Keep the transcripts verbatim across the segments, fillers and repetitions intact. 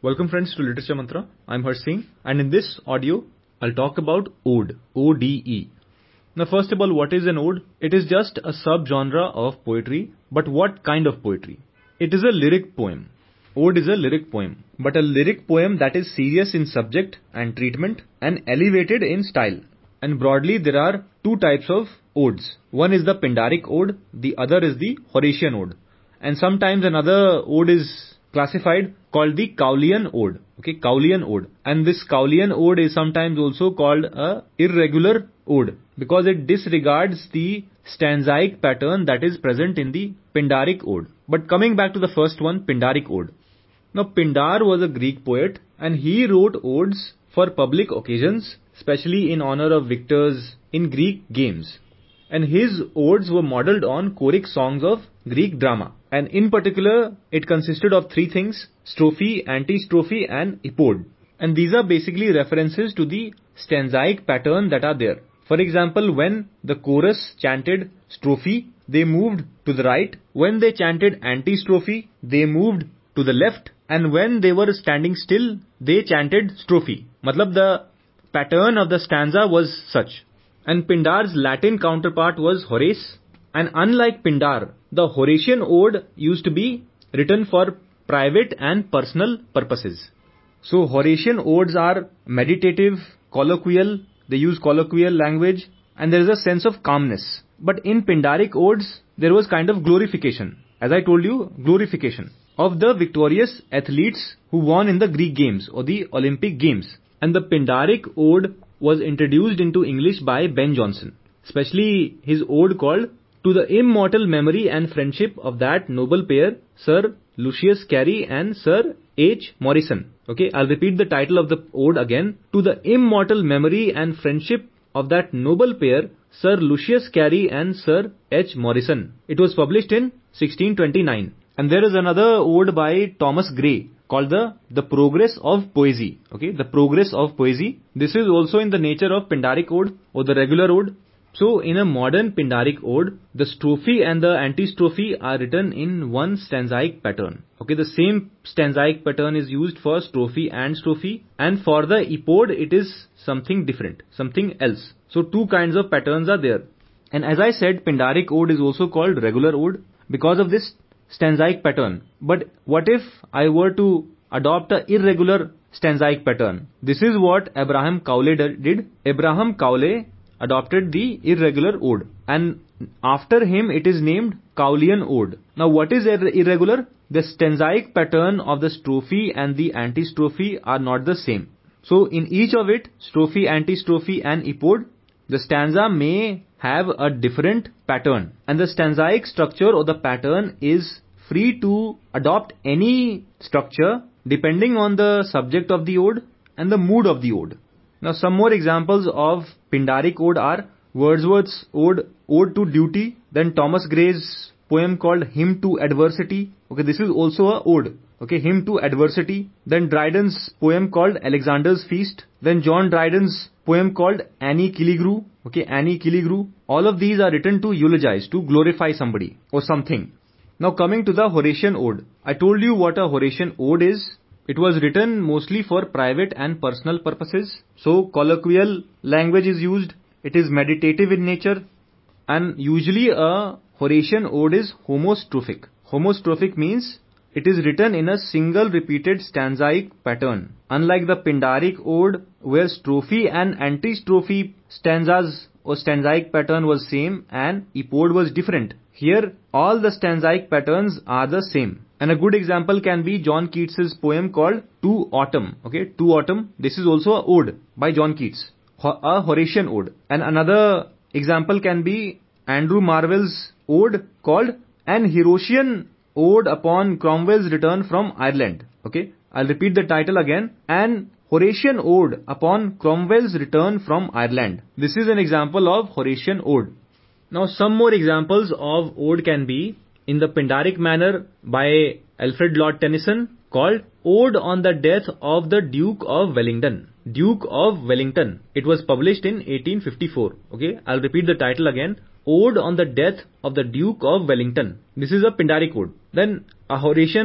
Welcome friends to Literature Mantra. I'm Harsh Singh, and in this audio, I'll talk about Ode, O D E. Now first of all, what is an ode? It is just a subgenre of poetry, but what kind of poetry? It is a lyric poem. Ode is a lyric poem, but a lyric poem that is serious in subject and treatment and elevated in style. And broadly, there are two types of odes. One is the Pindaric ode, the other is the Horatian ode. And sometimes another ode is classified called the Cowleyan ode. Okay, Cowleyan ode. And this Cowleyan ode is sometimes also called a irregular ode because it disregards the stanzaic pattern that is present in the Pindaric ode. But coming back to the first one, Pindaric ode. Now Pindar was a Greek poet and he wrote odes for public occasions, especially in honor of victors in Greek games. And his odes were modeled on choric songs of Greek drama. And in particular, it consisted of three things: strophe, antistrophe and epode. And these are basically references to the stanzaic pattern that are there. For example, when the chorus chanted strophe, they moved to the right. When they chanted antistrophe, they moved to the left. And when they were standing still, they chanted strophe. Matlab, the pattern of the stanza was such. And Pindar's Latin counterpart was Horace. And unlike Pindar, the Horatian ode used to be written for private and personal purposes. So Horatian odes are meditative, colloquial, they use colloquial language, and there is a sense of calmness. But in Pindaric odes, there was kind of glorification. As I told you, glorification of the victorious athletes who won in the Greek games or the Olympic games. And the Pindaric ode was introduced into English by Ben Jonson, especially his ode called To the Immortal Memory and Friendship of that Noble Pair, Sir Lucius Carey and Sir H. Morrison. Okay, I'll repeat the title of the ode again. To the Immortal Memory and Friendship of that Noble Pair, Sir Lucius Carey and Sir H. Morrison. It was published in sixteen twenty-nine. And there is another ode by Thomas Gray called the, the Progress of Poesy. Okay, the Progress of Poesy. This is also in the nature of Pindaric ode or the regular ode. So in a modern Pindaric ode, the strophe and the antistrophe are written in one stanzaic pattern. Okay, the same stanzaic pattern is used for strophe and strophe, and for the epode it is something different, something else. So two kinds of patterns are there. And as I said, Pindaric ode is also called regular ode because of this stanzaic pattern. But what if I were to adopt a irregular stanzaic pattern? This is what Abraham Cowley did. Abraham Cowley adopted the irregular ode, and after him it is named Cowleyan ode. Now what is ir irregular? The stanzaic pattern of the strophe and the antistrophe are not the same. So in each of it, strophe, antistrophe and epode, the stanza may have a different pattern, and the stanzaic structure or the pattern is free to adopt any structure depending on the subject of the ode and the mood of the ode. Now some more examples of Pindaric ode are Wordsworth's ode, Ode to Duty, then Thomas Gray's poem called Hymn to Adversity. Okay, this is also a ode. Okay, Hymn to Adversity. Then Dryden's poem called Alexander's Feast. Then John Dryden's poem called Annie Killigrew. Okay, Annie Killigrew. All of these are written to eulogize, to glorify somebody or something. Now coming to the Horatian ode. I told you what a Horatian ode is. It was written mostly for private and personal purposes. So colloquial language is used. It is meditative in nature. And usually a Horatian ode is homostrophic. Homostrophic means it is written in a single repeated stanzaic pattern. Unlike the Pindaric ode where strophe and antistrophe stanzas or stanzaic pattern was same and epode was different. Here all the stanzaic patterns are the same. And a good example can be John Keats's poem called To Autumn. Okay, To Autumn. This is also a ode by John Keats, a Horatian ode. And another example can be Andrew Marvell's ode called An Horatian Ode upon Cromwell's Return from Ireland. Okay, I'll repeat the title again. An Horatian Ode upon Cromwell's Return from Ireland. This is an example of Horatian ode. Now some more examples of ode can be in the Pindaric manner by Alfred Lord Tennyson called Ode on the Death of the Duke of Wellington. Duke of Wellington. It was published in eighteen fifty-four. Okay, I'll repeat the title again. Ode on the Death of the Duke of Wellington. This is a Pindaric ode. Then a Horatian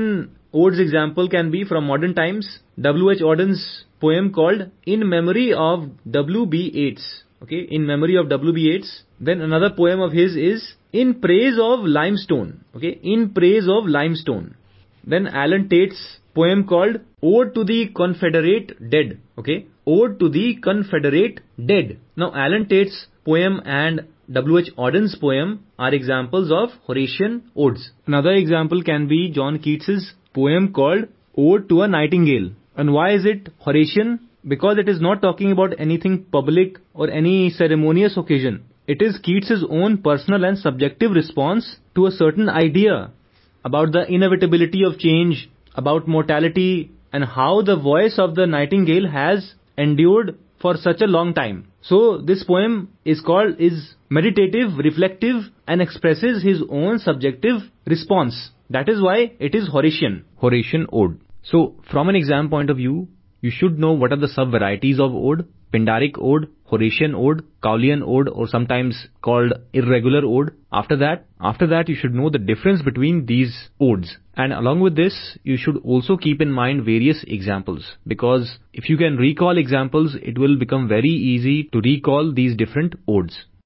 odes example can be from modern times. W H Auden's poem called In Memory of W B Yeats. Okay, In Memory of W B Yeats. Then another poem of his is In Praise of Limestone. Okay, In Praise of Limestone. Then Alan Tate's poem called Ode to the Confederate Dead. Okay, Ode to the Confederate Dead. Now Alan Tate's poem and W H Auden's poem are examples of Horatian odes. Another example can be John Keats's poem called Ode to a Nightingale. And why is it Horatian? Because it is not talking about anything public or any ceremonious occasion. It is Keats's own personal and subjective response to a certain idea about the inevitability of change, about mortality, and how the voice of the nightingale has endured for such a long time. So this poem is called is meditative, reflective, and expresses his own subjective response. That is why it is Horatian. Horatian ode. So from an exam point of view, you should know what are the sub-varieties of ode. Pindaric ode, Horatian ode, Cowleyan ode, or sometimes called irregular ode. After that, after that you should know the difference between these odes. And along with this, you should also keep in mind various examples. Because if you can recall examples, it will become very easy to recall these different odes.